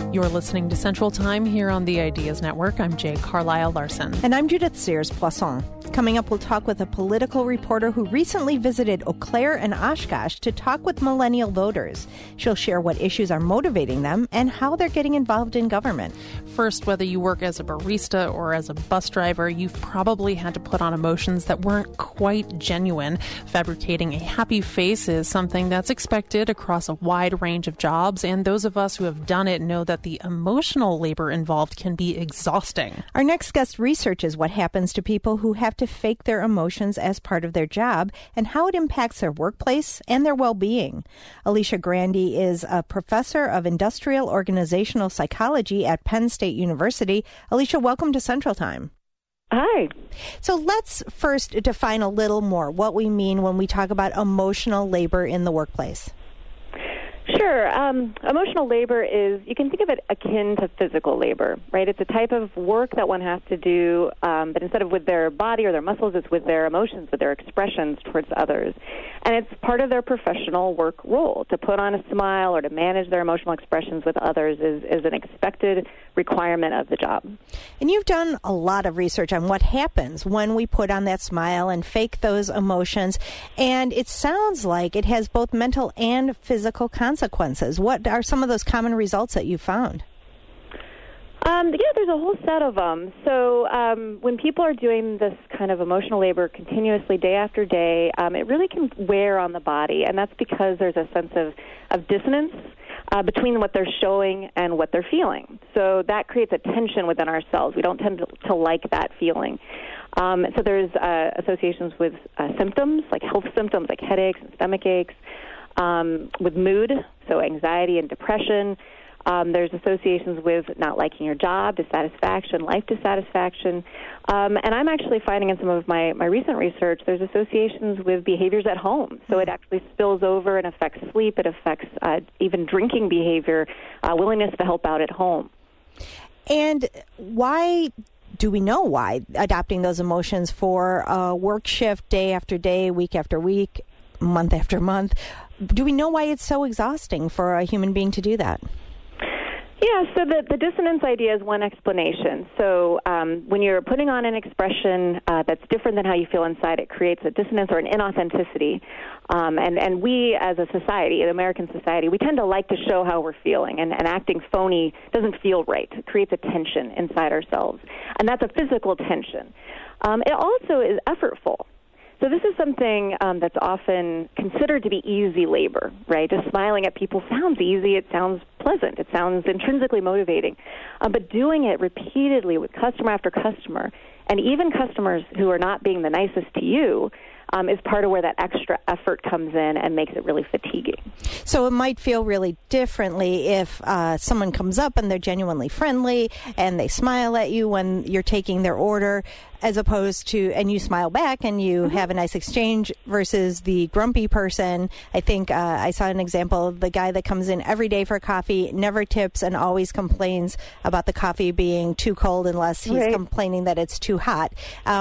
You're listening to Central Time here on the Ideas Network. I'm Jay Carlisle Larson. And I'm Judith Sears-Poisson. Coming up, we'll talk with a political reporter who recently visited Eau Claire and Oshkosh to talk with millennial voters. She'll share what issues are motivating them and how they're getting involved in government. First, whether you work as a barista or as a bus driver, you've probably had to put on emotions that weren't quite genuine. Fabricating a happy face is something that's expected across a wide range of jobs, and those of us who have done it know that the emotional labor involved can be exhausting. Our next guest researches what happens to people who have to fake their emotions as part of their job and how it impacts their workplace and their well-being. Alicia Grande is a professor of industrial organizational psychology at Penn State University. Alicia, welcome to Central Time. Hi. So let's first define a little more what we mean when we talk about emotional labor in the workplace. Sure. Emotional labor is, you can think of it akin to physical labor, right? It's a type of work that one has to do, but instead of with their body or their muscles, it's with their emotions, with their expressions towards others. And it's part of their professional work role. To put on a smile or to manage their emotional expressions with others is an expected requirement of the job. And you've done a lot of research on what happens when we put on that smile and fake those emotions. And it sounds like it has both mental and physical consequences. What are some of those common results that you found? There's a whole set of them. So when people are doing this kind of emotional labor continuously day after day, it really can wear on the body, and that's because there's a sense of dissonance between what they're showing and what they're feeling. So that creates a tension within ourselves. We don't tend to like that feeling. So there's associations with symptoms, like health symptoms like headaches and stomach aches, with mood, so anxiety and depression. There's associations with not liking your job, dissatisfaction, life dissatisfaction. And I'm actually finding in some of my recent research, there's associations with behaviors at home. So it actually spills over and affects sleep. It affects even drinking behavior, willingness to help out at home. And why do we know why adopting those emotions for a work shift day after day, week after week, month after month, do we know why it's so exhausting for a human being to do that? Yeah, so the dissonance idea is one explanation. So when you're putting on an expression that's different than how you feel inside, it creates a dissonance or an inauthenticity. And we as a society, an American society, we tend to like to show how we're feeling, and acting phony doesn't feel right. It creates a tension inside ourselves, and that's a physical tension. It also is effortful. So this is something that's often considered to be easy labor, right? Just smiling at people sounds easy. It sounds pleasant. It sounds intrinsically motivating. But doing it repeatedly with customer after customer, and even customers who are not being the nicest to you, is part of where that extra effort comes in and makes it really fatiguing. So it might feel really differently if someone comes up and they're genuinely friendly and they smile at you when you're taking their order, as opposed to, and you smile back and you have a nice exchange, versus the grumpy person. I think I saw an example of the guy that comes in every day for coffee, never tips, and always complains about the coffee being too cold unless he's complaining that it's too hot.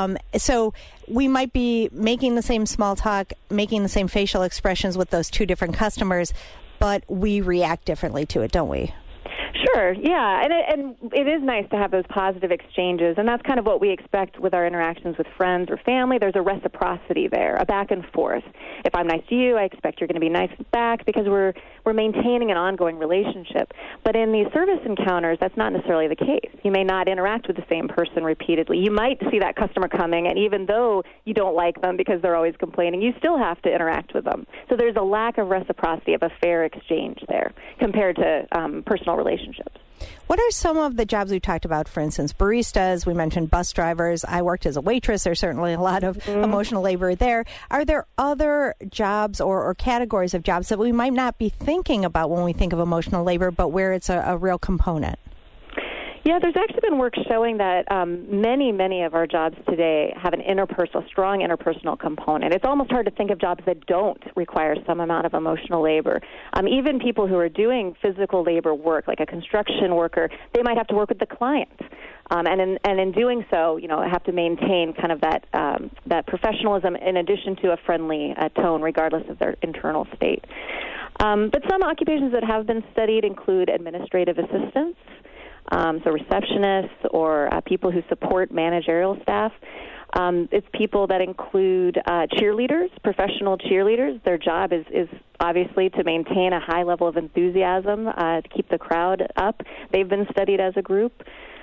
So we might be making the same small talk, making the same facial expressions with those two different customers, but we react differently to it, don't we? Sure, yeah, and it is nice to have those positive exchanges, and that's kind of what we expect with our interactions with friends or family. There's a reciprocity there, a back and forth. If I'm nice to you, I expect you're going to be nice back, because we're maintaining an ongoing relationship. But in these service encounters, that's not necessarily the case. You may not interact with the same person repeatedly. You might see that customer coming, and even though you don't like them because they're always complaining, you still have to interact with them. So there's a lack of reciprocity, of a fair exchange there compared to personal relationships. What are some of the jobs we talked about? For instance, baristas, we mentioned bus drivers. I worked as a waitress. There's certainly a lot of emotional labor there. Are there other jobs or categories of jobs that we might not be thinking about when we think of emotional labor, but where it's a real component? Yeah, there's actually been work showing that many of our jobs today have an strong interpersonal component. It's almost hard to think of jobs that don't require some amount of emotional labor. Even people who are doing physical labor work, like a construction worker, they might have to work with the client. And in doing so, have to maintain kind of that professionalism in addition to a friendly tone, regardless of their internal state. But some occupations that have been studied include administrative assistants, so receptionists or people who support managerial staff. It's people that include cheerleaders, professional cheerleaders. Their job is obviously to maintain a high level of enthusiasm, to keep the crowd up. They've been studied as a group.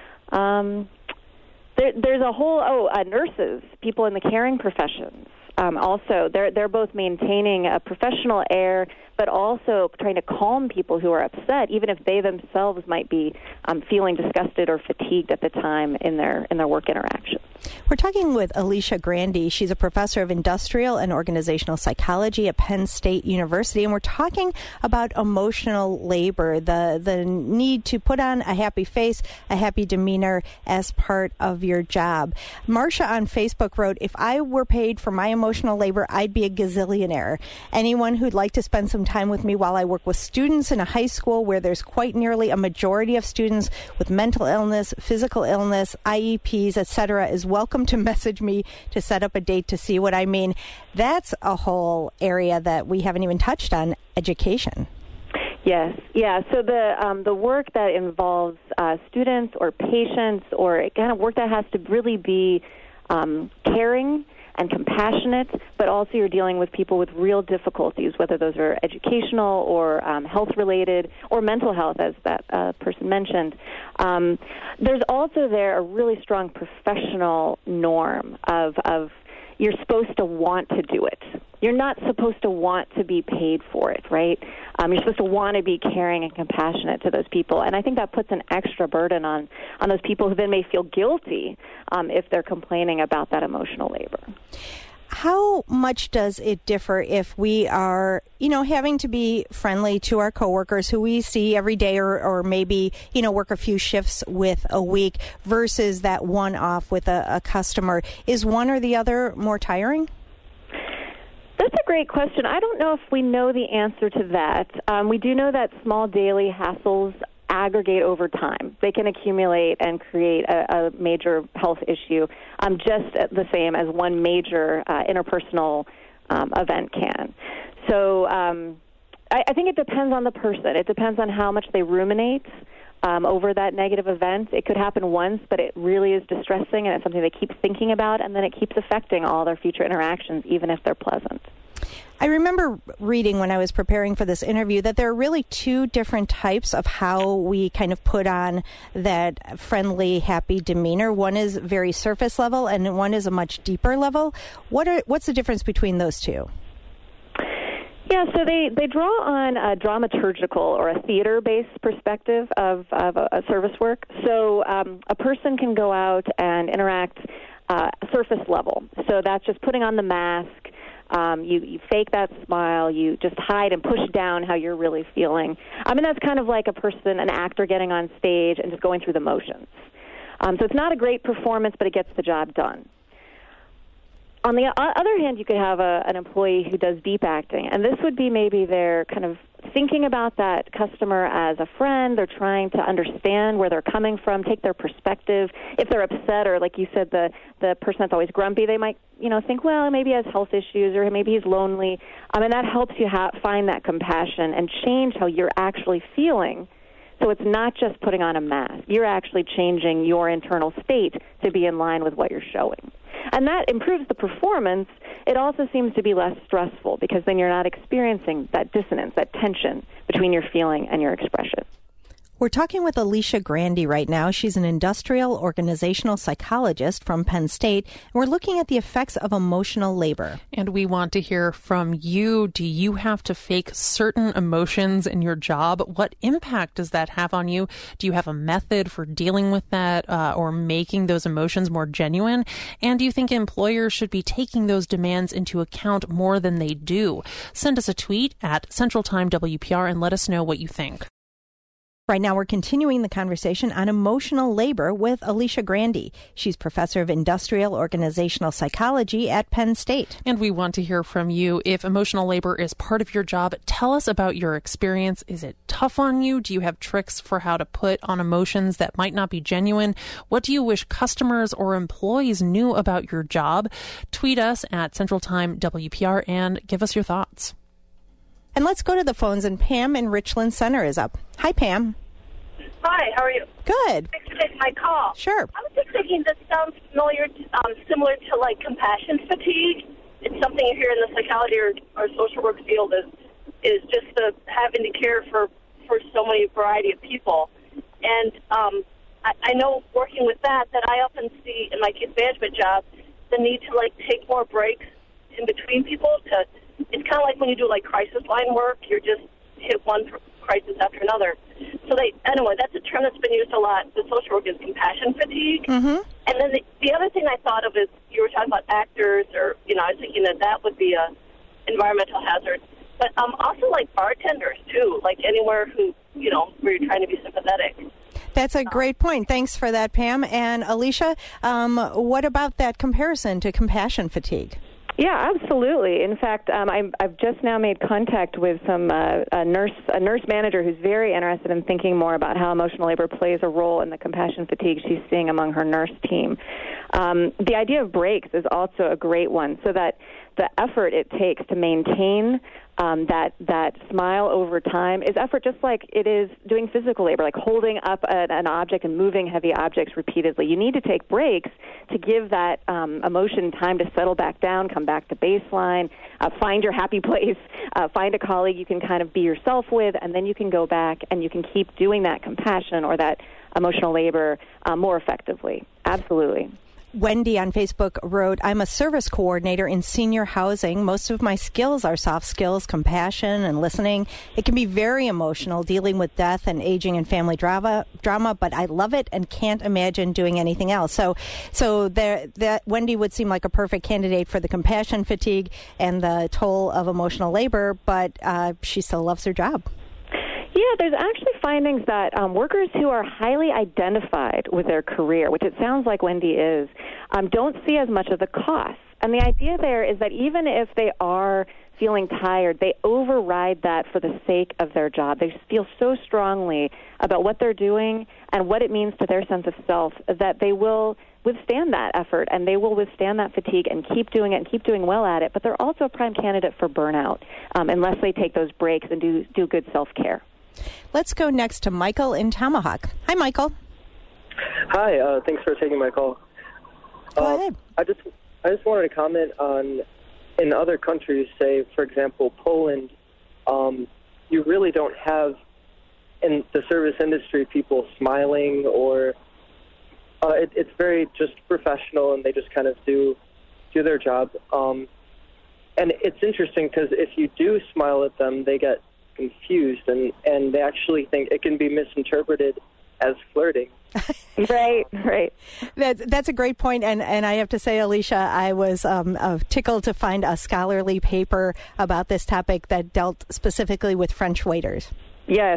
There's a whole, nurses, people in the caring professions. Also, they're both maintaining a professional air, but also trying to calm people who are upset, even if they themselves might be feeling disgusted or fatigued at the time in their work interaction. We're talking with Alicia Grandy. She's a professor of industrial and organizational psychology at Penn State University, and we're talking about emotional labor, the need to put on a happy face, a happy demeanor as part of your job. Marcia on Facebook wrote, "If I were paid for my emotional labor, I'd be a gazillionaire. Anyone who'd like to spend some time with me while I work with students in a high school where there's quite nearly a majority of students with mental illness, physical illness, IEPs, etc., is welcome to message me to set up a date to see what I mean." That's a whole area that we haven't even touched on, education. Yes, yeah. So the work that involves students or patients, or kind of work that has to really be caring and compassionate, but also you're dealing with people with real difficulties, whether those are educational or health-related or mental health, as that person mentioned. There's also there a really strong professional norm of you're supposed to want to do it. You're not supposed to want to be paid for it, right? You're supposed to want to be caring and compassionate to those people. And I think that puts an extra burden on those people who then may feel guilty if they're complaining about that emotional labor. How much does it differ if we are, having to be friendly to our coworkers who we see every day or maybe, work a few shifts with a week versus that one-off with a customer? Is one or the other more tiring? That's a great question. I don't know if we know the answer to that. We do know that small daily hassles aggregate over time. They can accumulate and create a major health issue just the same as one major interpersonal event can. So I think it depends on the person. It depends on how much they ruminate over that negative event. It could happen once, but it really is distressing, and it's something they keep thinking about, and then it keeps affecting all their future interactions, even if they're pleasant. I remember reading when I was preparing for this interview that there are really two different types of how we kind of put on that friendly, happy demeanor. One is very surface level, and one is a much deeper level. What's the difference between those two? Yeah, so they draw on a dramaturgical or a theater-based perspective of a service work. So a person can go out and interact surface level. So that's just putting on the mask. You fake that smile. You just hide and push down how you're really feeling. That's kind of like an actor getting on stage and just going through the motions. So it's not a great performance, but it gets the job done. On the other hand, you could have an employee who does deep acting, and this would be maybe they're kind of thinking about that customer as a friend. They're trying to understand where they're coming from, take their perspective. If they're upset, or like you said, the person that's always grumpy, they might think, well, maybe he has health issues, or maybe he's lonely. And that helps you find that compassion and change how you're actually feeling. So it's not just putting on a mask. You're actually changing your internal state to be in line with what you're showing. And that improves the performance. It also seems to be less stressful because then you're not experiencing that dissonance, that tension between your feeling and your expression. We're talking with Alicia Grandy right now. She's an industrial organizational psychologist from Penn State. We're looking at the effects of emotional labor. And we want to hear from you. Do you have to fake certain emotions in your job? What impact does that have on you? Do you have a method for dealing with that or making those emotions more genuine? And do you think employers should be taking those demands into account more than they do? Send us a tweet at Central Time WPR and let us know what you think. Right now, we're continuing the conversation on emotional labor with Alicia Grandy. She's professor of industrial organizational psychology at Penn State. And we want to hear from you. If emotional labor is part of your job, tell us about your experience. Is it tough on you? Do you have tricks for how to put on emotions that might not be genuine? What do you wish customers or employees knew about your job? Tweet us at Central Time WPR and give us your thoughts. And let's go to the phones, and Pam in Richland Center is up. Hi, Pam. Hi, how are you? Good. Thanks for taking my call. Sure. I was just thinking this sounds familiar, similar to like compassion fatigue. It's something you hear in the psychology or social work field is just the having to care for so many variety of people. And I know working with that I often see in my case management job the need to like take more breaks in between people. It's kind of like when you do like crisis line work, you're just hit one crisis after another. So anyway, that's a term that's been used a lot. The social work is compassion fatigue. Mm-hmm. And then the other thing I thought of is you were talking about actors, or I was thinking that would be a environmental hazard. But also like bartenders too, like anywhere where you're trying to be sympathetic. That's a great point. Thanks for that, Pam. And Alicia, what about that comparison to compassion fatigue? Yeah, absolutely. In fact, I've just now made contact with a nurse manager who's very interested in thinking more about how emotional labor plays a role in the compassion fatigue she's seeing among her nurse team. The idea of breaks is also a great one, so that the effort it takes to maintain that smile over time is effort just like it is doing physical labor, like holding up an object and moving heavy objects repeatedly. You need to take breaks to give that emotion time to settle back down, come back to baseline, find your happy place, find a colleague you can kind of be yourself with, and then you can go back and you can keep doing that compassion or that emotional labor more effectively. Absolutely. Wendy on Facebook wrote, I'm a service coordinator in senior housing. Most of my skills are soft skills, compassion, and listening. It can be very emotional dealing with death and aging and family drama, but I love it and can't imagine doing anything else. So that Wendy would seem like a perfect candidate for the compassion fatigue and the toll of emotional labor, but she still loves her job. Yeah, there's actually findings that workers who are highly identified with their career, which it sounds like Wendy is, don't see as much of the cost. And the idea there is that even if they are feeling tired, they override that for the sake of their job. They feel so strongly about what they're doing and what it means to their sense of self that they will withstand that effort and they will withstand that fatigue and keep doing it and keep doing well at it. But they're also a prime candidate for burnout unless they take those breaks and do good self-care. Let's go next to Michael in Tomahawk. Hi, Michael. Hi, thanks for taking my call. Go ahead. I just wanted to comment on, in other countries, say, for example, Poland, you really don't have, in the service industry, people smiling or, it's very just professional and they just kind of do their job. And it's interesting because if you do smile at them, they get confused and they actually think it can be misinterpreted as flirting. Right. That's a great point, and I have to say, Alicia, I was tickled to find a scholarly paper about this topic that dealt specifically with French waiters. Yes,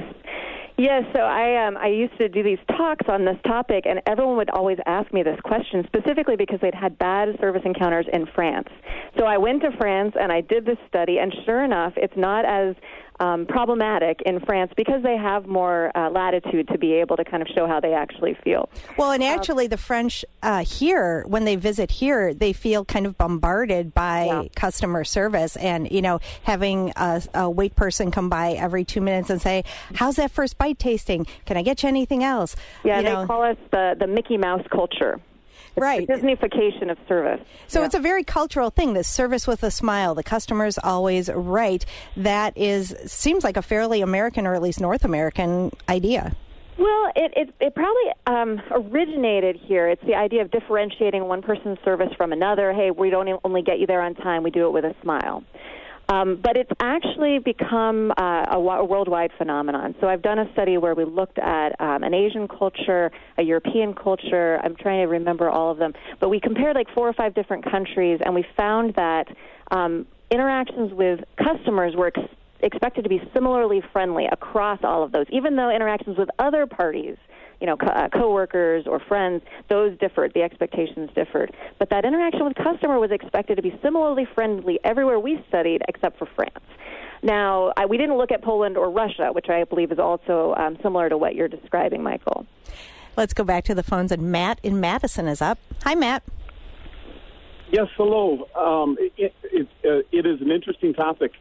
so I used to do these talks on this topic, and everyone would always ask me this question, specifically because they'd had bad service encounters in France. So I went to France, and I did this study, and sure enough, it's not as problematic in France because they have more latitude to be able to kind of show how they actually feel. Well, and actually the French here, when they visit here, they feel kind of bombarded by customer service and, having a wait person come by every 2 minutes and say, how's that first bite tasting? Can I get you anything else? Yeah, they call us the Mickey Mouse culture. Right. The Disneyfication of service. So it's a very cultural thing, this service with a smile. The customer's always right. That seems like a fairly American or at least North American idea. Well, it probably originated here. It's the idea of differentiating one person's service from another. Hey, we don't only get you there on time. We do it with a smile. But it's actually become a worldwide phenomenon. So I've done a study where we looked at an Asian culture, a European culture. I'm trying to remember all of them. But we compared like 4 or 5 different countries, and we found that interactions with customers were expected to be similarly friendly across all of those, even though interactions with other parties, coworkers or friends, those differed. The expectations differed. But that interaction with customer was expected to be similarly friendly everywhere we studied except for France. Now, we didn't look at Poland or Russia, which I believe is also similar to what you're describing, Michael. Let's go back to the phones, and Matt in Madison is up. Hi, Matt. Yes, hello. It is an interesting topic.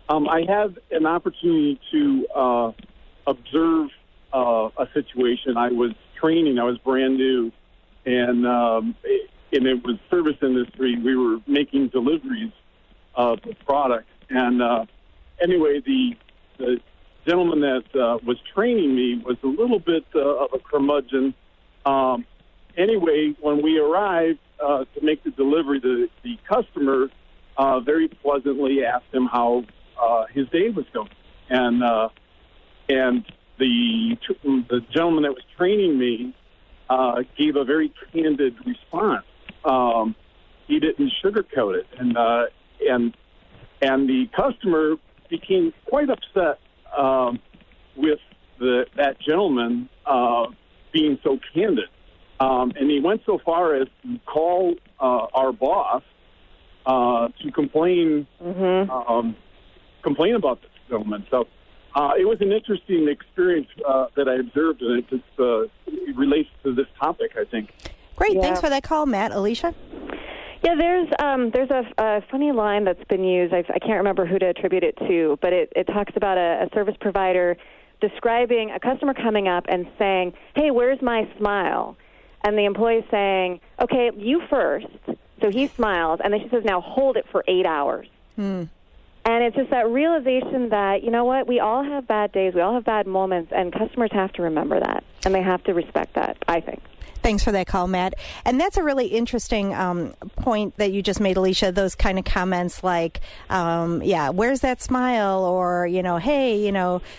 I had an opportunity to observe a situation. I was training. I was brand new, and it was service industry. We were making deliveries of the product. And anyway, the gentleman that was training me was a little bit of a curmudgeon. Anyway, when we arrived to make the delivery, the customer very pleasantly asked him how his day was going. And the gentleman that was training me gave a very candid response. He didn't sugarcoat it, and the customer became quite upset with that gentleman being so candid, and he went so far as to call our boss to complain about this gentleman. So it was an interesting experience that I observed, and it just it relates to this topic, I think. Great. Yeah. Thanks for that call, Matt. Alicia? Yeah, there's a funny line that's been used. I can't remember who to attribute it to, but it talks about a service provider describing a customer coming up and saying, "Hey, where's my smile?" And the employee saying, "Okay, you first." So he smiles, and then she says, "Now hold it for 8 hours." And it's just that realization that, you know what, we all have bad days, we all have bad moments, and customers have to remember that, and they have to respect that, I think. Thanks for that call, Matt. And that's a really interesting point that you just made, Alicia, those kind of comments like, where's that smile? Or, hey,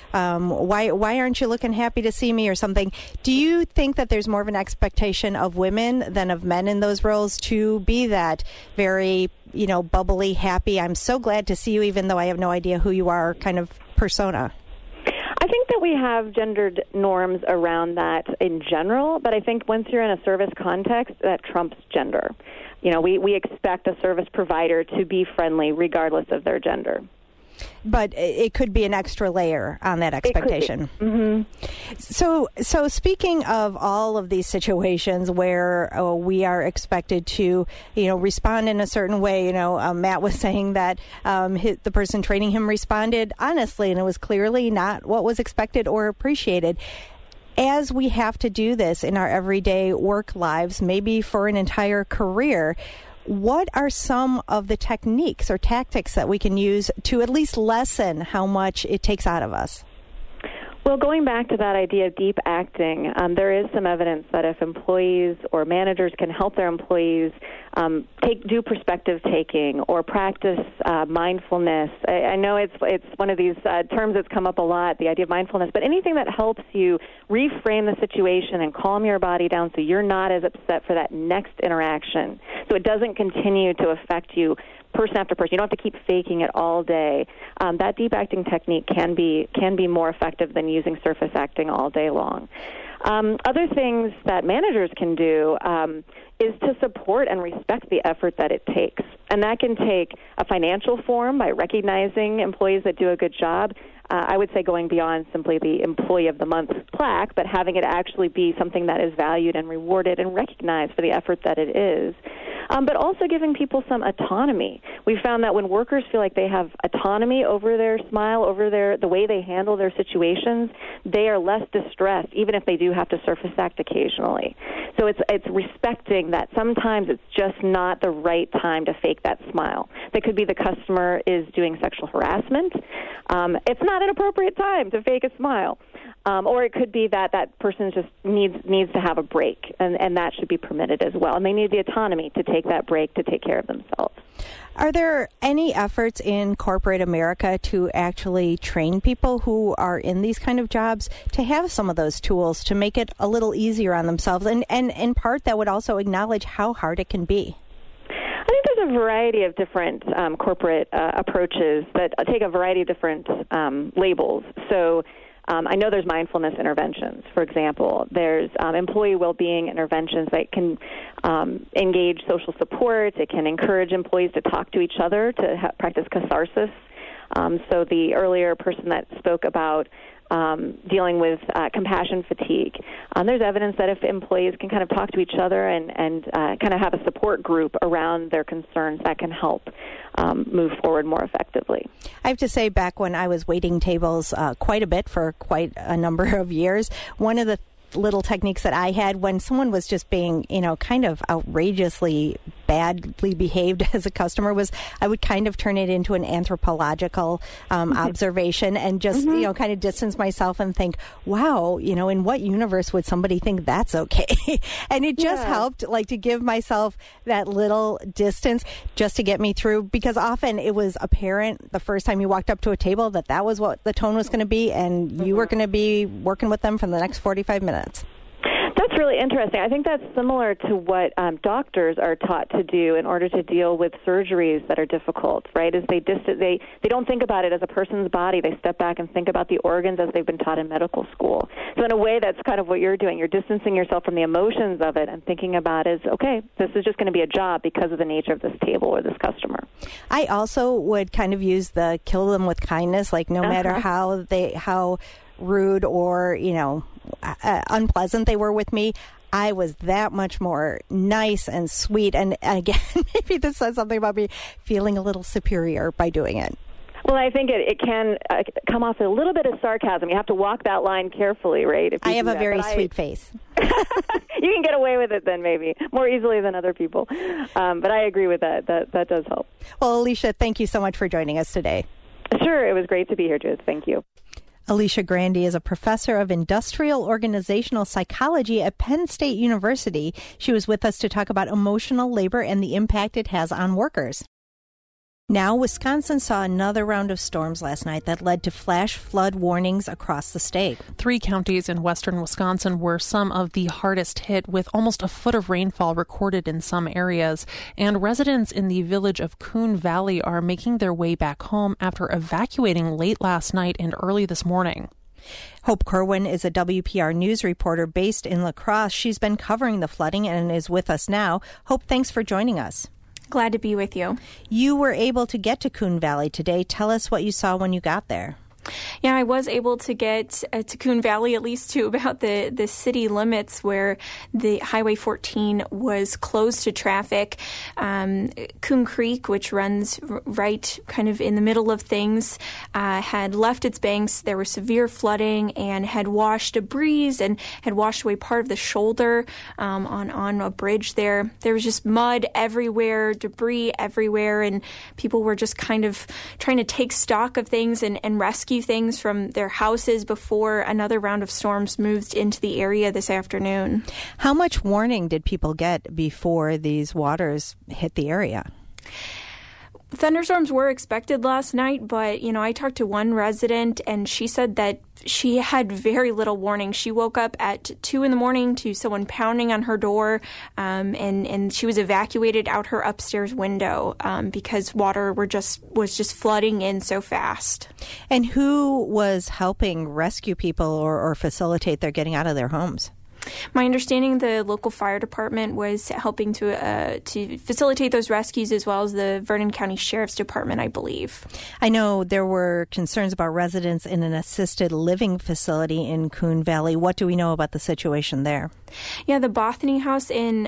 why aren't you looking happy to see me or something? Do you think that there's more of an expectation of women than of men in those roles to be that very, bubbly, happy, I'm so glad to see you even though I have no idea who you are kind of persona? I think that we have gendered norms around that in general, but I think once you're in a service context, that trumps gender. We expect a service provider to be friendly regardless of their gender. But it could be an extra layer on that expectation. So speaking of all of these situations where we are expected to, respond in a certain way, Matt was saying that the person training him responded honestly, and it was clearly not what was expected or appreciated. As we have to do this in our everyday work lives, maybe for an entire career, what are some of the techniques or tactics that we can use to at least lessen how much it takes out of us? Well, going back to that idea of deep acting, there is some evidence that if employees or managers can help their employees do perspective taking or practice mindfulness. I know it's one of these terms that's come up a lot, the idea of mindfulness, but anything that helps you reframe the situation and calm your body down so you're not as upset for that next interaction, so it doesn't continue to affect you person after person. You don't have to keep faking it all day. That deep acting technique can be more effective than using surface acting all day long. Other things that managers can do is to support and respect the effort that it takes. And that can take a financial form by recognizing employees that do a good job. I would say going beyond simply the Employee of the Month plaque, but having it actually be something that is valued and rewarded and recognized for the effort that it is. But also giving people some autonomy. We found that when workers feel like they have autonomy over their smile, over the way they handle their situations, they are less distressed, even if they do have to surface act occasionally. So it's respecting that sometimes it's just not the right time to fake that smile. That could be the customer is doing sexual harassment. It's not an appropriate time to fake a smile. Or it could be that person just needs to have a break, and that should be permitted as well. And they need the autonomy to take that break to take care of themselves. Are there any efforts in corporate America to actually train people who are in these kind of jobs to have some of those tools to make it a little easier on themselves? And in part, that would also acknowledge how hard it can be. I think there's a variety of different corporate approaches that take a variety of different labels. So I know there's mindfulness interventions, for example. There's employee well-being interventions that can engage social support. It can encourage employees to talk to each other, to practice catharsis. So the earlier person that spoke about dealing with compassion fatigue. There's evidence that if employees can kind of talk to each other and kind of have a support group around their concerns, that can help move forward more effectively. I have to say, back when I was waiting tables quite a bit for quite a number of years, one of the little techniques that I had when someone was just being, kind of outrageously badly behaved as a customer was I would kind of turn it into an anthropological observation and just, kind of distance myself and think, wow, in what universe would somebody think that's okay? And it just helped to give myself that little distance just to get me through, because often it was apparent the first time you walked up to a table that was what the tone was going to be, and you were going to be working with them for the next 45 minutes. That's really interesting. I think that's similar to what doctors are taught to do in order to deal with surgeries that are difficult, right? Is they don't think about it as a person's body. They step back and think about the organs as they've been taught in medical school. So in a way, that's kind of what you're doing. You're distancing yourself from the emotions of it and thinking about is, okay, this is just going to be a job because of the nature of this table or this customer. I also would kind of use the kill them with kindness, no matter how rude or, unpleasant they were with me, I was that much more nice and sweet. And again, maybe this says something about me feeling a little superior by doing it. Well, I think it can come off a little bit of sarcasm. You have to walk that line carefully, right? I have a very sweet face. You can get away with it then, maybe, more easily than other people. But I agree with that. That does help. Well, Alicia, thank you so much for joining us today. Sure. It was great to be here, Judith. Thank you. Alicia Grandy is a professor of industrial organizational psychology at Penn State University. She was with us to talk about emotional labor and the impact it has on workers. Now, Wisconsin saw another round of storms last night that led to flash flood warnings across the state. 3 counties in western Wisconsin were some of the hardest hit, with almost a foot of rainfall recorded in some areas. And residents in the village of Coon Valley are making their way back home after evacuating late last night and early this morning. Hope Kerwin is a WPR News reporter based in La Crosse. She's been covering the flooding and is with us now. Hope, thanks for joining us. Glad to be with you. You were able to get to Coon Valley today. Tell us what you saw when you got there. Yeah, I was able to get to Coon Valley, at least to about the city limits where the Highway 14 was closed to traffic. Coon Creek, which runs right kind of in the middle of things, had left its banks. There was severe flooding and had washed a breeze and had washed away part of the shoulder on a bridge there. There was just mud everywhere, debris everywhere, and people were just kind of trying to take stock of things and rescue things from their houses before another round of storms moved into the area this afternoon. How much warning did people get before these waters hit the area? Thunderstorms were expected last night, but, I talked to one resident and she said that she had very little warning. She woke up at 2 a.m. to someone pounding on her door, and she was evacuated out her upstairs window because water was just flooding in so fast. And who was helping rescue people or facilitate their getting out of their homes? My understanding, the local fire department was helping to facilitate those rescues, as well as the Vernon County Sheriff's Department, I believe. I know there were concerns about residents in an assisted living facility in Coon Valley. What do we know about the situation there? Yeah, the Bothany House in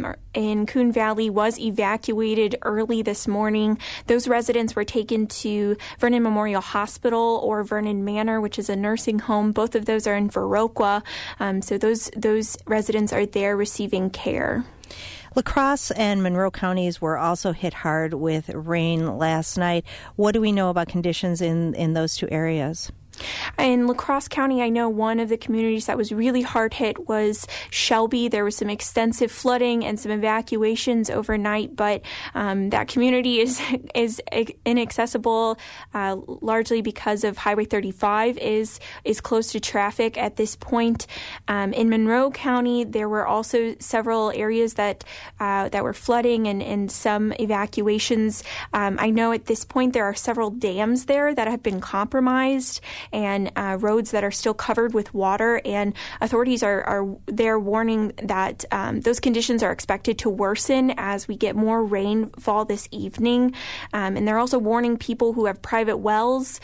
Coon Valley was evacuated early this morning. Those residents were taken to Vernon Memorial Hospital or Vernon Manor, which is a nursing home. Both of those are in Viroqua, so those residents are there receiving care. La Crosse and Monroe counties were also hit hard with rain last night. What do we know about conditions in those two areas? In La Crosse County, I know one of the communities that was really hard hit was Shelby. There was some extensive flooding and some evacuations overnight, but that community is inaccessible largely because of Highway 35 is close to traffic at this point. In Monroe County, there were also several areas that were flooding and some evacuations. I know at this point there are several dams there that have been compromised. and roads that are still covered with water. And authorities are there warning that those conditions are expected to worsen as we get more rainfall this evening. And they're also warning people who have private wells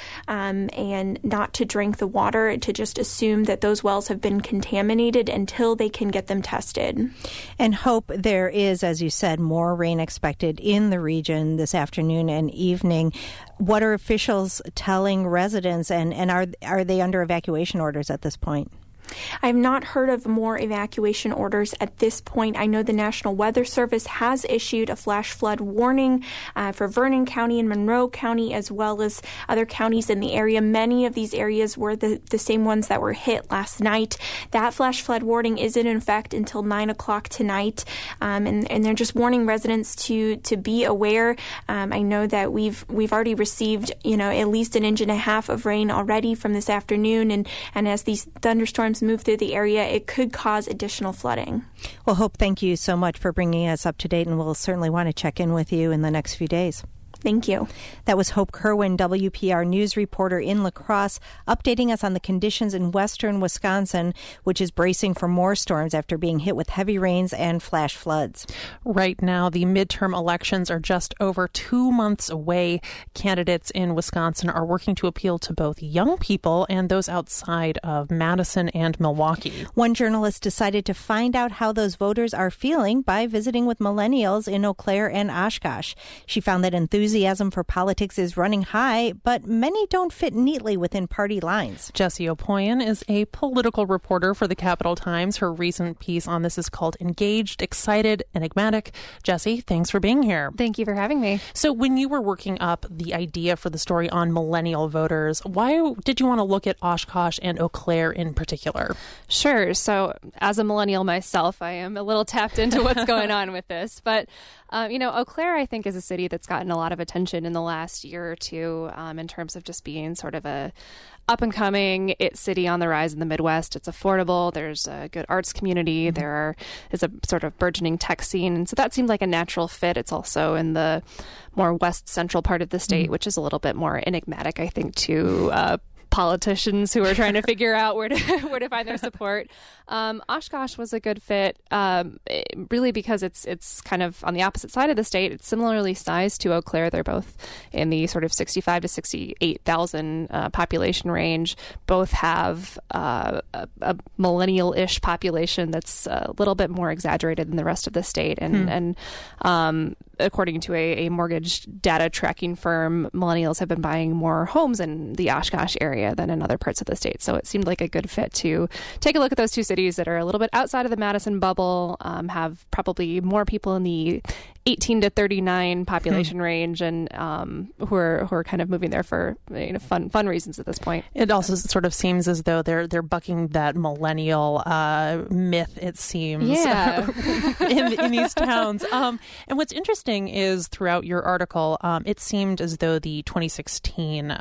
and not to drink the water, to just assume that those wells have been contaminated until they can get them tested. And Hope, there is, as you said, more rain expected in the region this afternoon and evening. What are officials telling residents, and are they under evacuation orders at this point? I have not heard of more evacuation orders at this point. I know the National Weather Service has issued a flash flood warning for Vernon County and Monroe County, as well as other counties in the area. Many of these areas were the same ones that were hit last night. That flash flood warning is in effect until 9 o'clock tonight, and they're just warning residents to be aware. I know that we've already received at least an inch and a half of rain already from this afternoon, and as these thunderstorms move through the area, it could cause additional flooding. Well, Hope, thank you so much for bringing us up to date, and we'll certainly want to check in with you in the next few days. Thank you. That was Hope Kerwin, WPR News reporter in La Crosse, updating us on the conditions in western Wisconsin, which is bracing for more storms after being hit with heavy rains and flash floods. Right now, the midterm elections are just over 2 months away. Candidates in Wisconsin are working to appeal to both young people and those outside of Madison and Milwaukee. One journalist decided to find out how those voters are feeling by visiting with millennials in Eau Claire and Oshkosh. She found that enthusiasm for politics is running high, but many don't fit neatly within party lines. Jessie Opoyan is a political reporter for the Capital Times. Her recent piece on this is called Engaged, Excited, Enigmatic. Jessie, thanks for being here. Thank you for having me. So when you were working up the idea for the story on millennial voters, why did you want to look at Oshkosh and Eau Claire in particular? Sure. So as a millennial myself, I am a little tapped into what's going on with this. But Eau Claire, I think, is a city that's gotten a lot of attention in the last year or two in terms of just being sort of a up-and-coming city on the rise in the Midwest. It's affordable. There's a good arts community. There is a sort of burgeoning tech scene. And so that seemed like a natural fit. It's also in the more west-central part of the state, which is a little bit more enigmatic, I think, to politicians who are trying to figure out where to find their support. Oshkosh was a good fit, really because it's kind of on the opposite side of the state. It's similarly sized to Eau Claire. They're both in the sort of 65 to 68,000 population range. Both have a millennial-ish population that's a little bit more exaggerated than the rest of the state. And according to a mortgage data tracking firm, millennials have been buying more homes in the Oshkosh area than in other parts of the state. So it seemed like a good fit to take a look at those two cities that are a little bit outside of the Madison bubble, have probably more people in the 18 to 39 population range, and who are kind of moving there for fun reasons at this point. It also sort of seems as though they're bucking that millennial myth, it seems, in these towns. And what's interesting is throughout your article, it seemed as though the 2016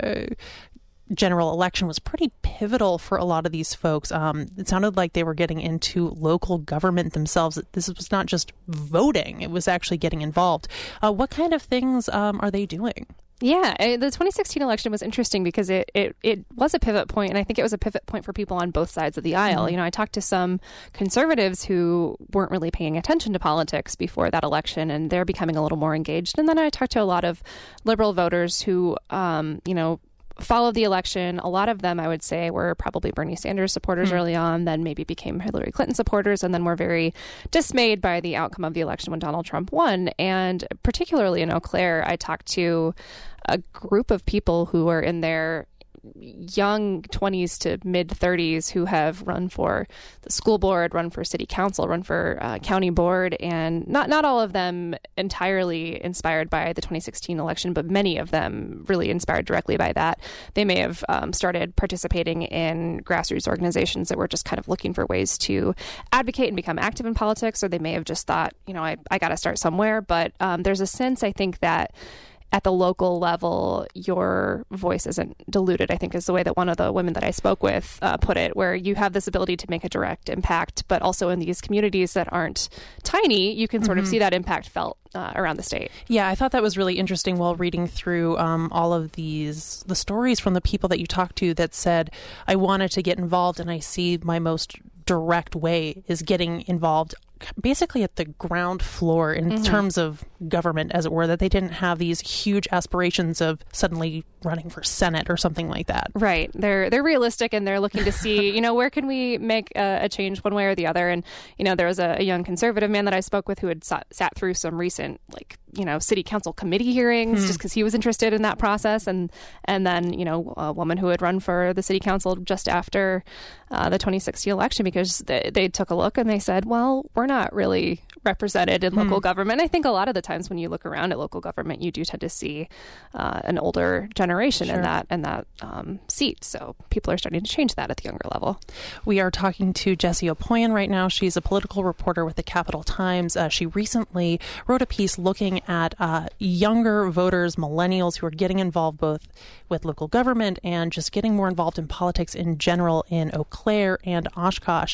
general election was pretty pivotal for a lot of these folks. It sounded like they were getting into local government themselves. This was not just voting, it was actually getting involved. What kind of things are they doing? Yeah, the 2016 election was interesting because it was a pivot point, and I think it was a pivot point for people on both sides of the aisle. Mm-hmm. I talked to some conservatives who weren't really paying attention to politics before that election, and they're becoming a little more engaged. And then I talked to a lot of liberal voters who, followed the election. A lot of them, I would say, were probably Bernie Sanders supporters early on, then maybe became Hillary Clinton supporters, and then were very dismayed by the outcome of the election when Donald Trump won. And particularly in Eau Claire, I talked to a group of people who were in their young 20s to mid 30s who have run for the school board, run for city council, run for county board, and not all of them entirely inspired by the 2016 election, but many of them really inspired directly by that. They may have started participating in grassroots organizations that were just kind of looking for ways to advocate and become active in politics, or they may have just thought, I got to start somewhere. But there's a sense, I think, that at the local level, your voice isn't diluted, I think is the way that one of the women that I spoke with put it, where you have this ability to make a direct impact, but also in these communities that aren't tiny, you can sort of see that impact felt around the state. Yeah, I thought that was really interesting while reading through all of the stories from the people that you talked to that said, I wanted to get involved, and I see my most direct way is getting involved basically at the ground floor in terms of government, as it were, that they didn't have these huge aspirations of suddenly running for Senate or something like that. Right. They're realistic, and they're looking to see, where can we make a change one way or the other. And, there was a young conservative man that I spoke with who had sat through some recent, city council committee hearings just because he was interested in that process. And then, a woman who had run for the city council just after the 2016 election, because they took a look and they said, well, we're not really represented in local government. I think a lot of the times when you look around at local government, you do tend to see an older generation in that seat. So people are starting to change that at the younger level. We are talking to Jessie Opoyan right now. She's a political reporter with the Capital Times. She recently wrote a piece looking at younger voters, millennials, who are getting involved both with local government and just getting more involved in politics in general in Eau Claire and Oshkosh.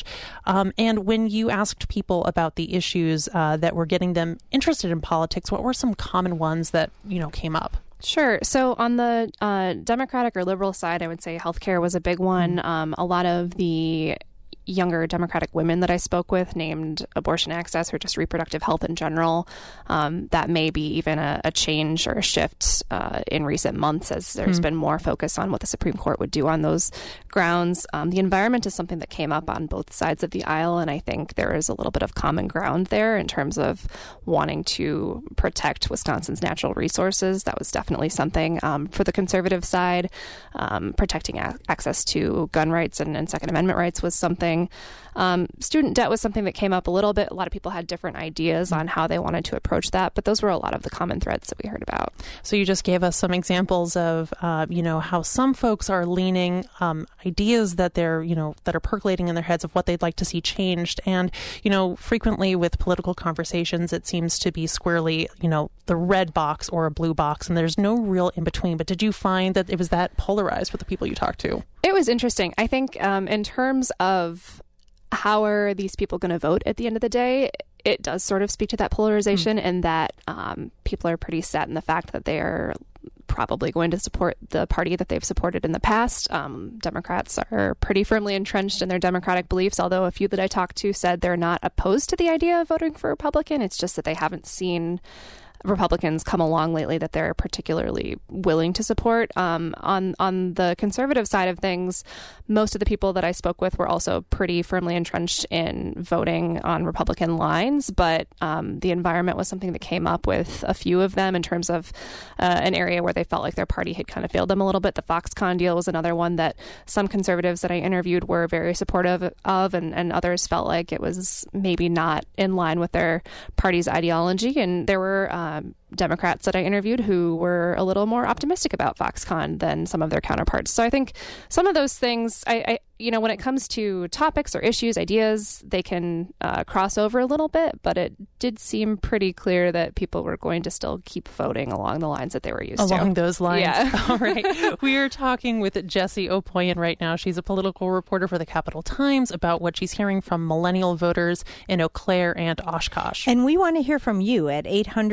And when you asked people about the issues that were getting them interested in politics, what were some common ones that, came up? Sure. So on the Democratic or liberal side, I would say healthcare was a big one. A lot of the younger Democratic women that I spoke with named abortion access or just reproductive health in general. That may be even a change or a shift in recent months as there's been more focus on what the Supreme Court would do on those grounds. The environment is something that came up on both sides of the aisle, and I think there is a little bit of common ground there in terms of wanting to protect Wisconsin's natural resources. That was definitely something. For the conservative side, protecting access to gun rights and Second Amendment rights was something. Student debt was something that came up a little bit. A lot of people had different ideas on how they wanted to approach that, but those were a lot of the common threads that we heard about. So you just gave us some examples of, how some folks are leaning ideas that they're, that are percolating in their heads of what they'd like to see changed. And, frequently with political conversations, it seems to be squarely, the red box or a blue box, and there's no real in between. But did you find that it was that polarized with the people you talked to? It was interesting. I think in terms of how are these people going to vote at the end of the day, it does sort of speak to that polarization and that people are pretty set in the fact that they are probably going to support the party that they've supported in the past. Democrats are pretty firmly entrenched in their democratic beliefs, although a few that I talked to said they're not opposed to the idea of voting for Republican. It's just that they haven't seen Republicans come along lately that they're particularly willing to support. On the conservative side of things, most of the people that I spoke with were also pretty firmly entrenched in voting on Republican lines, but the environment was something that came up with a few of them in terms of an area where they felt like their party had kind of failed them a little bit. The Foxconn deal was another one that some conservatives that I interviewed were very supportive of, and others felt like it was maybe not in line with their party's ideology. And there were Democrats that I interviewed who were a little more optimistic about Foxconn than some of their counterparts. So I think some of those things, I when it comes to topics or issues, ideas, they can cross over a little bit, but it did seem pretty clear that people were going to still keep voting along the lines that they were used to. Along those lines. Yeah. All right. We are talking with Jessie Opoyan right now. She's a political reporter for the Capital Times about what she's hearing from millennial voters in Eau Claire and Oshkosh. And we want to hear from you at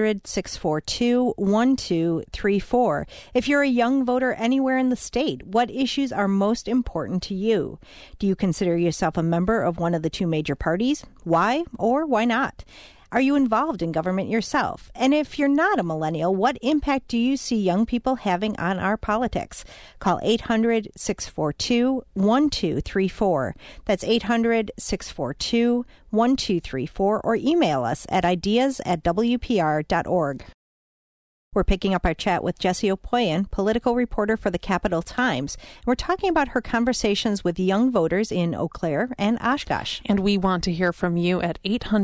800-642-1234. If you're a young voter anywhere in the state, what issues are most important to you? Do you consider yourself a member of one of the two major parties? Why or why not? Are you involved in government yourself? And if you're not a millennial, what impact do you see young people having on our politics? Call 800-642-1234. That's 800-642-1234, or email us at ideas@wpr.org. We're picking up our chat with Jessie Opoyan, political reporter for the Capital Times. We're talking about her conversations with young voters in Eau Claire and Oshkosh. And we want to hear from you at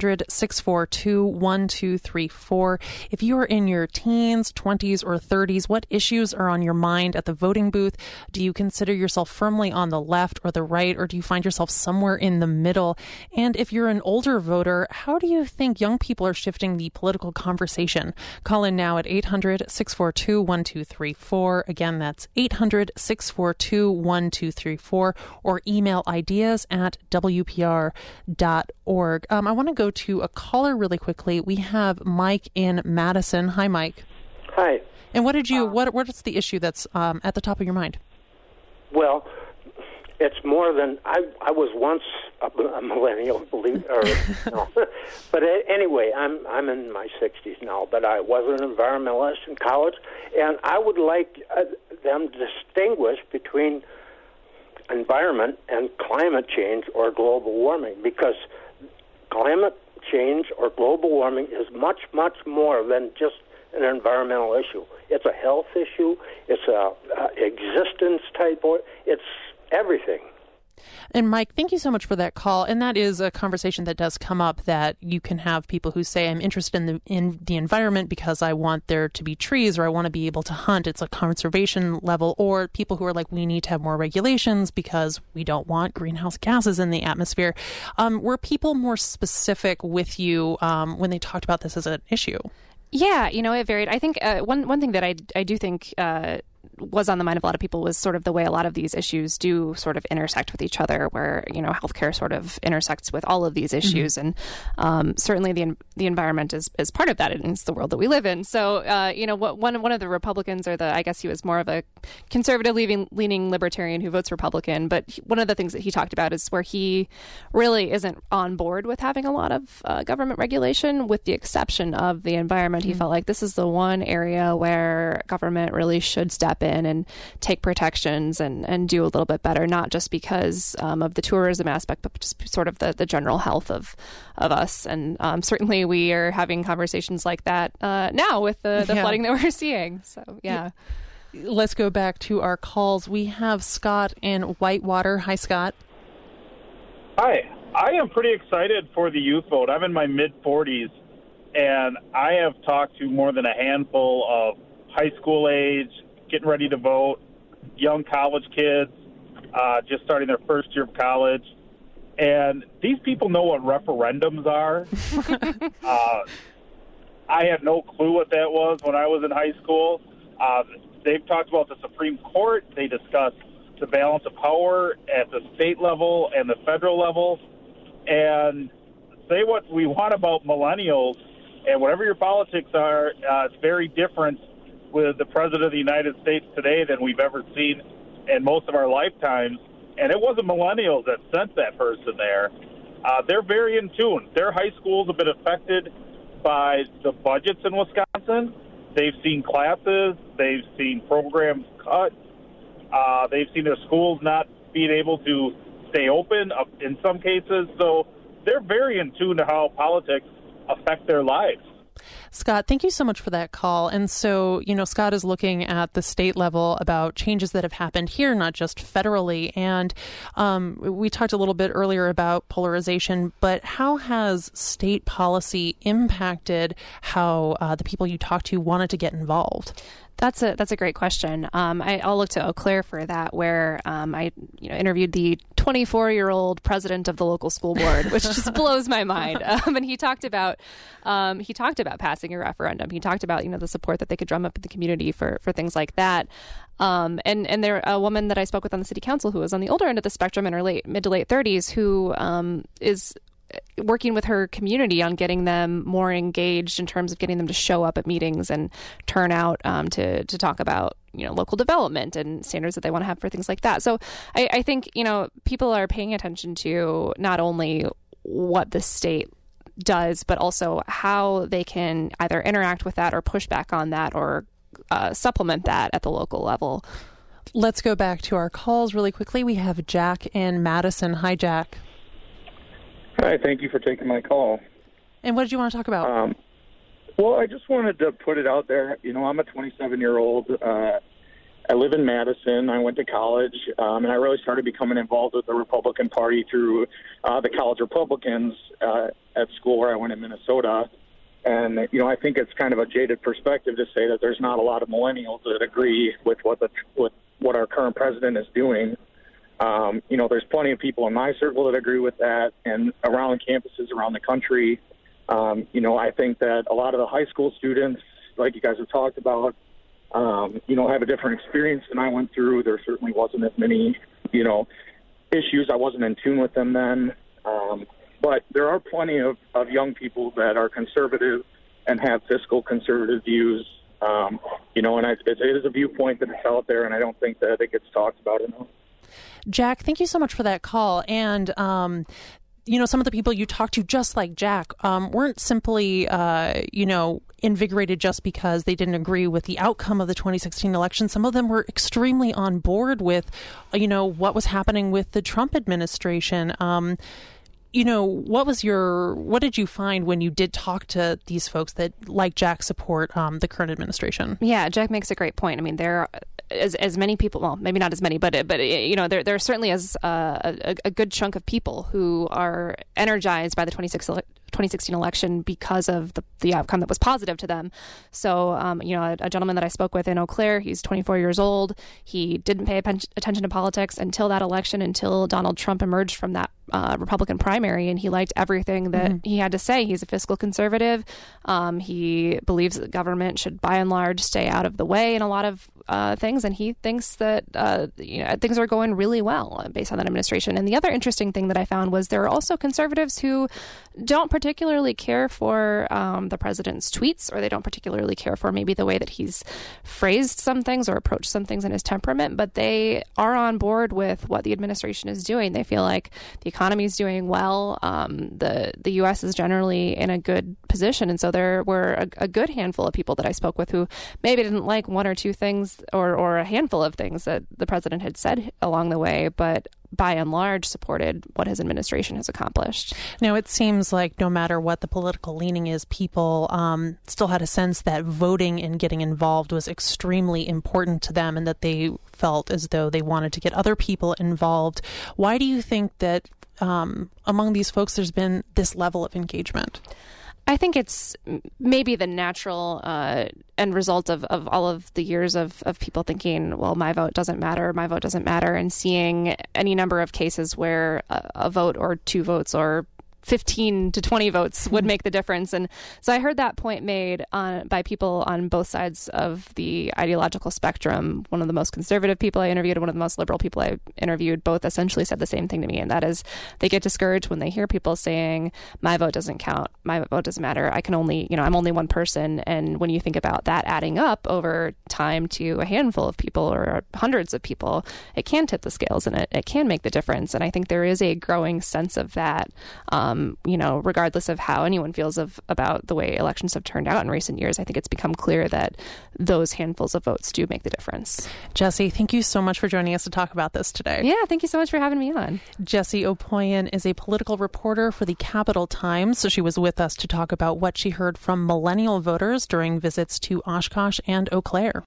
800-642-1234. If you are in your teens, 20s, or 30s, what issues are on your mind at the voting booth? Do you consider yourself firmly on the left or the right, or do you find yourself somewhere in the middle? And if you're an older voter, how do you think young people are shifting the political conversation? Call in now at 800 800-642-1234. Again, that's 800-642-1234, or email ideas@wpr.org. I want to go to a caller really quickly. We have Mike in Madison. Hi, Mike. Hi. And what is the issue that's at the top of your mind? Well, it's more than I was once a millennial, no. But anyway, I'm in my 60s now. But I was an environmentalist in college, and I would like them to distinguish between environment and climate change or global warming, because climate change or global warming is much, much more than just an environmental issue. It's a health issue. It's a existence type. It's everything. And Mike, thank you so much for that call. And that is a conversation that does come up, that you can have people who say, I'm interested in the environment because I want there to be trees, or I want to be able to hunt. It's a conservation level. Or people who are like, we need to have more regulations because we don't want greenhouse gases in the atmosphere. Were people more specific with you when they talked about this as an issue? Yeah, it varied. I think one thing that I do think was on the mind of a lot of people was sort of the way a lot of these issues do sort of intersect with each other, where, healthcare sort of intersects with all of these issues. Mm-hmm. And certainly the environment is part of that, and it's the world that we live in. So, one of the Republicans, I guess he was more of a conservative leaning libertarian who votes Republican. But one of the things that he talked about is where he really isn't on board with having a lot of government regulation, with the exception of the environment. Mm-hmm. He felt like this is the one area where government really should step in and take protections and do a little bit better, not just because of the tourism aspect, but just sort of the general health of us. And certainly we are having conversations like that now with the flooding that we're seeing. So, yeah. Let's go back to our calls. We have Scott in Whitewater. Hi, Scott. Hi. I am pretty excited for the youth vote. I'm in my mid-40s, and I have talked to more than a handful of high school age, getting ready to vote, young college kids, just starting their first year of college. And these people know what referendums are. I had no clue what that was when I was in high school. They've talked about the Supreme Court. They discuss the balance of power at the state level and the federal level. And say what we want about millennials, and whatever your politics are, it's very different with the President of the United States today than we've ever seen in most of our lifetimes. And it wasn't millennials that sent that person there. They're very in tune. Their high schools have been affected by the budgets in Wisconsin. They've seen classes. They've seen programs cut. They've seen their schools not being able to stay open in some cases. So they're very in tune to how politics affect their lives. Scott, thank you so much for that call. And so, Scott is looking at the state level about changes that have happened here, not just federally. And we talked a little bit earlier about polarization, but how has state policy impacted how the people you talk to wanted to get involved? That's a great question. I'll look to Eau Claire for that, where I interviewed the 24-year-old president of the local school board, which just blows my mind. And he talked about passing a referendum. He talked about the support that they could drum up in the community for things like that. And there a woman that I spoke with on the city council who was on the older end of the spectrum in her mid to late 30s, who is working with her community on getting them more engaged in terms of getting them to show up at meetings and turn out to talk about local development and standards that they want to have for things like that. So I think people are paying attention to not only what the state does, but also how they can either interact with that or push back on that or supplement that at the local level. Let's go back to our calls really quickly. We have Jack in Madison. Hi, Jack. Hi, thank you for taking my call. And what did you want to talk about? Well, I just wanted to put it out there. I'm a 27-year-old. I live in Madison. I went to college, and I really started becoming involved with the Republican Party through the College Republicans at school where I went in Minnesota. And, I think it's kind of a jaded perspective to say that there's not a lot of millennials that agree with what our current president is doing. There's plenty of people in my circle that agree with that, and around campuses around the country. I think that a lot of the high school students, like you guys have talked about, have a different experience than I went through. There certainly wasn't as many, issues. I wasn't in tune with them then. But there are plenty of young people that are conservative and have fiscal conservative views. And it is a viewpoint that is out there, and I don't think that it gets talked about enough. Jack, thank you so much for that call. And, some of the people you talked to, just like Jack, weren't simply, invigorated just because they didn't agree with the outcome of the 2016 election. Some of them were extremely on board with, what was happening with the Trump administration. What did you find when you did talk to these folks that, like Jack, support the current administration? Yeah, Jack makes a great point. I mean, there are as many people, well, maybe not as many, but there certainly is a good chunk of people who are energized by the 2016 election because of the outcome that was positive to them. So, a gentleman that I spoke with in Eau Claire, he's 24 years old. He didn't pay attention to politics until that election, until Donald Trump emerged from that Republican primary, and he liked everything that he had to say. He's a fiscal conservative. He believes that government should, by and large, stay out of the way in a lot of things, and he thinks that things are going really well based on that administration. And the other interesting thing that I found was there are also conservatives who don't particularly care for the president's tweets, or they don't particularly care for maybe the way that he's phrased some things or approached some things in his temperament, but they are on board with what the administration is doing. They feel like the economy is doing well. The U.S. is generally in a good position. And so there were a good handful of people that I spoke with who maybe didn't like one or two things or a handful of things that the president had said along the way, but by and large supported what his administration has accomplished. Now, it seems like no matter what the political leaning is, people still had a sense that voting and getting involved was extremely important to them, and that they felt as though they wanted to get other people involved. Why do you think that among these folks there's been this level of engagement? I think it's maybe the natural end result of all of the years of people thinking, well, my vote doesn't matter, and seeing any number of cases where a vote or two votes or 15 to 20 votes would make the difference. And so I heard that point made by people on both sides of the ideological spectrum. One of the most conservative people I interviewed and one of the most liberal people I interviewed both essentially said the same thing to me, and that is they get discouraged when they hear people saying, my vote doesn't count, my vote doesn't matter, I can only, I'm only one person. And when you think about that adding up over time to a handful of people or hundreds of people, it can tip the scales and it can make the difference. And I think there is a growing sense of that, regardless of how anyone feels about the way elections have turned out in recent years. I think it's become clear that those handfuls of votes do make the difference. Jessie, thank you so much for joining us to talk about this today. Yeah, thank you so much for having me on. Jessie Opoyan is a political reporter for the Capital Times. So she was with us to talk about what she heard from millennial voters during visits to Oshkosh and Eau Claire.